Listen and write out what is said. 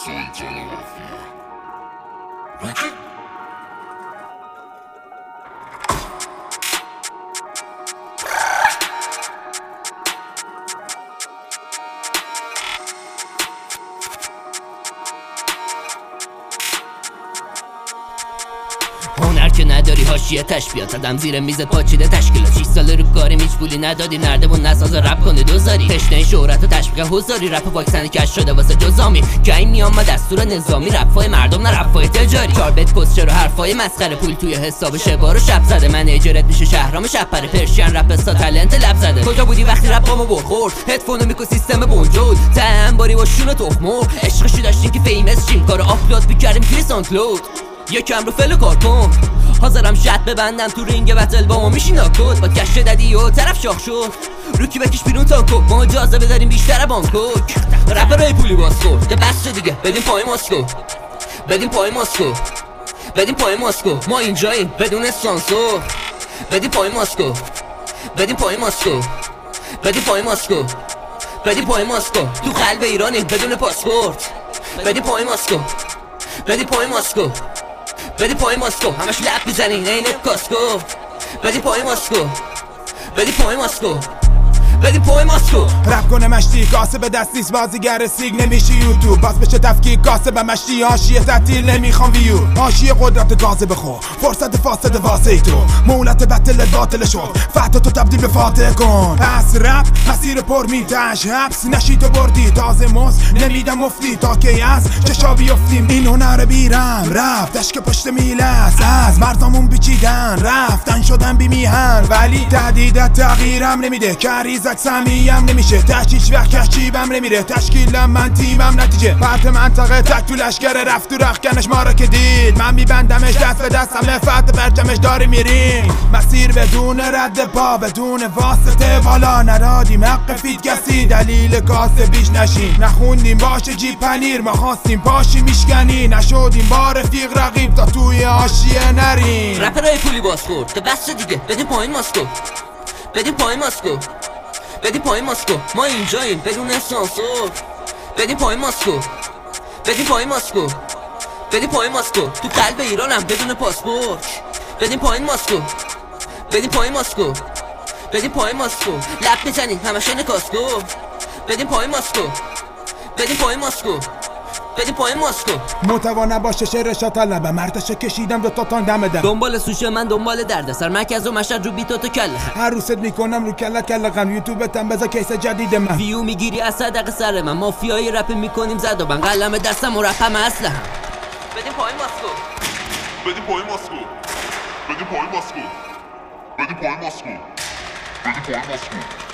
Sultan Mafia. هنر که نداری حاشیه تشبیهات زدم زیر میز پاچیده تشکیلات 6 سال رو کاریم هیچ پولی ندادی نردمون نساز رپ کنه دوزاری تشنه شهرت و تشویق حضاری رپ واکسن کش شده واسه جزامی گیم میام با دستور نظامی رپای مردم نه رپای تجاری 4 بیت کسچر و حرفای مسخره پول توی حساب شبار و شب زده من اجرت میشه شهرام شپره پرشین رپ استا تالنت لب زده کجا بودی وقتی رپامو بخورد هدفونو میکو سیستم بونجود تنباری با شون تخمو عشقشو داشتیم که فیمس شیم کارو آپلود میکردیم توی ساندکلود یکم رو فلو کار کن حاضرم شط ببندم تو رینگ بتل با ما میشینا کد با کش ددی و طرف شاخ شد روکی بکش بیرون تانکو ما اجازه بداریم بیشتر بانکوک رپرای پولی باز خورد ده بس دیگه بدیم پای ماسکو بدیم پای ماسکو بدیم پای ماسکو ما اینجاییم بدون سانسور بدیم پای ماسکو بدیم پای ماسکو بدیم پای ماسکو بدیم پای ماسکو تو قلب ایرانیم بدون پاسپورت بدیم پای ماسکو بدیم پای ماسکو بدی پای ماسکو همش لب میزنین عین کاسکو بدی پای ماسکو بدی پای ماسکو بدی پای ماسکو رپ کنه مشتی کاسه به دست نیست بازیگر سیگ نمیشی یوتیوب باز بشه تفکیک کاسه به مشتی حاشیه تعطیل نمیخوام ویو حاشیه قدرت گازه بخور فرصت فاسد واسه تو مولت بتل باطل شد فتح تو تبدیل به فاتح کن پس رپ مسیر پر میتش حبس نشی تو بردی تازه موز نمیدم مفتی تا کی از چشا بیفتیم این هنر بیرم رپ دشک پشت میلس از مرزامون بیچیدن رفتن شدن بی میهن ولی تهدید تغییرم نمیده کریزک سمیم نمیشه تشکیش وقت کشیبم نمیره تشکیلم من تیمم نتیجه پرت منطقه تک تو لشکر رفت تو رخکنش ما را که دید من میبندمش دست به دست همه فتح برجمش داری میریم مسیر بدون رد پا بدون واسطه بالا نرادیم حق فید کسی دلیل کاسه بیش نشیم نخوندیم باشه جی پنیر ما خواستیم پاشی میشکنی نشدیم با رفیق رقیب تا توی حاشیه نریم رپرای پولی باز خورد ده بس دیگه بدیم پایین ماسکو بدیم پایین ماسکو بدیم پایین ماسکو ما اینجاییم بدون سانسور بدیم پایین ماسکو بدیم پایین ماسکو بدیم پایین ماسکو تو قلب ایرانم بدون پاسپورت بدیم پایین ماسکو بدیم پایین ماسکو بدیم پایین ماسکو لب میزنیم همش این کاسکو بدیم پایین ماسکو بدیم پایین ماسکو بدیم پایین ماسکو متوانه باشه شعرشا طلبه مرتش کشیدم دوتا تان دم دم دنبال سوشه من دنبال دردسر مرکز و مشهد رو بیتو تو کله هر روست میکنم رو کله غم یوتیوبتم بذار کیس جدید من ویو میگیری از صدق سر من مافیای رپ میکنیم زد و بن قلم دستم و رپم اصله هم بدیم پایین ماسکو بدیم پای ماسکو بدیم پای ماسکو بدیم پای ماسکو بدیم پای ماسکو